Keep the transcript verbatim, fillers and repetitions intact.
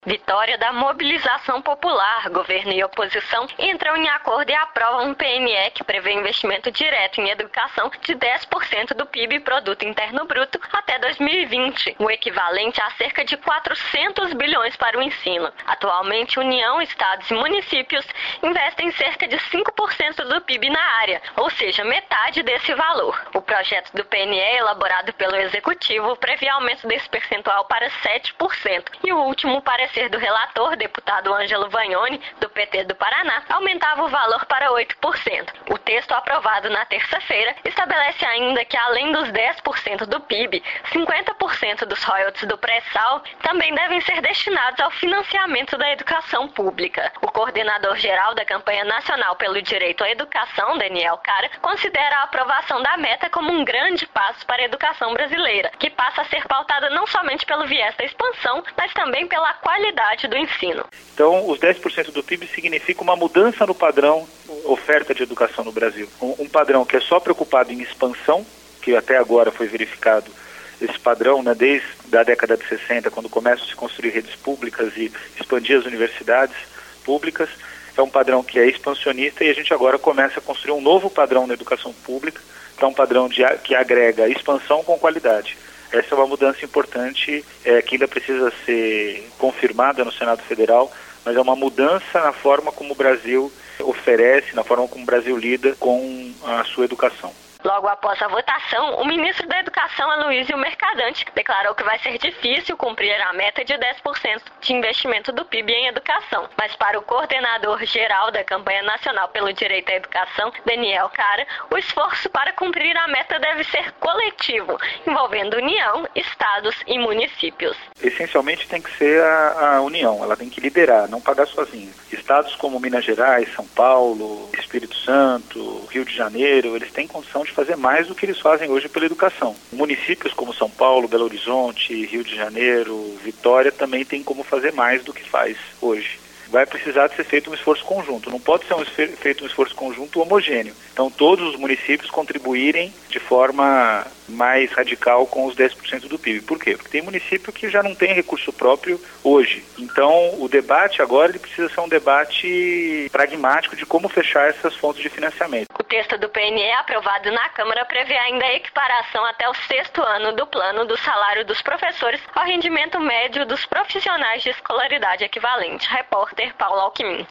Vitória da mobilização popular, governo e oposição entram em acordo e aprovam um P N E que prevê investimento direto em educação de dez por cento do P I B, Produto Interno Bruto, até dois mil e vinte, o equivalente a cerca de quatrocentos bilhões para o ensino. Atualmente, União, estados e municípios investem cerca de cinco por cento do P I B na área, ou seja, metade desse valor. O projeto do P N E, elaborado pelo Executivo, prevê aumento desse percentual para sete por cento, e o último parecer do relator, deputado Ângelo Vagnoni, do P T do Paraná, aumentava o valor para oito por cento. O texto aprovado na terça-feira estabelece ainda que, além dos dez por cento do P I B, cinquenta por cento dos royalties do pré-sal também devem ser destinados ao financiamento da educação pública. O coordenador-geral da Campanha Nacional pelo Direito à Educação, Daniel Cara, considera a aprovação da meta como um grande passo para a educação brasileira, que passa a ser pautada não somente pelo viés da expansão, mas também pela qualidade do ensino. Então, os dez por cento do P I B significa uma mudança no padrão oferta de educação no Brasil. Um, um padrão que é só preocupado em expansão, que até agora foi verificado esse padrão, né, desde a década de sessenta, quando começam a se construir redes públicas e expandir as universidades públicas. É um padrão que é expansionista e a gente agora começa a construir um novo padrão na educação pública, que é um padrão de, que agrega expansão com qualidade. Essa é uma mudança importante, é, que ainda precisa ser confirmada no Senado Federal, mas é uma mudança na forma como o Brasil oferece, na forma como o Brasil lida com a sua educação. Logo após a votação, o ministro da Educação, Aloysio Mercadante, declarou que vai ser difícil cumprir a meta de dez por cento de investimento do P I B em educação. Mas para o coordenador-geral da Campanha Nacional pelo Direito à Educação, Daniel Cara, o esforço para cumprir a meta deve ser coletivo, envolvendo União, estados e municípios. Essencialmente tem que ser a, a União, ela tem que liderar, não pagar sozinha. Estados como Minas Gerais, São Paulo, Espírito Santo, Rio de Janeiro, eles têm condição de fazer mais do que eles fazem hoje pela educação. Municípios como São Paulo, Belo Horizonte, Rio de Janeiro, Vitória também tem como fazer mais do que faz hoje. Vai precisar de ser feito um esforço conjunto, não pode ser um, feito um esforço conjunto homogêneo. Então todos os municípios contribuírem de forma mais radical com os dez por cento do P I B. Por quê? Porque tem município que já não tem recurso próprio hoje. Então o debate agora ele precisa ser um debate pragmático de como fechar essas fontes de financiamento. O texto do P N E aprovado na Câmara prevê ainda a equiparação até o sexto ano do plano do salário dos professores ao rendimento médio dos profissionais de escolaridade equivalente. Repórter Paulo Alckmin.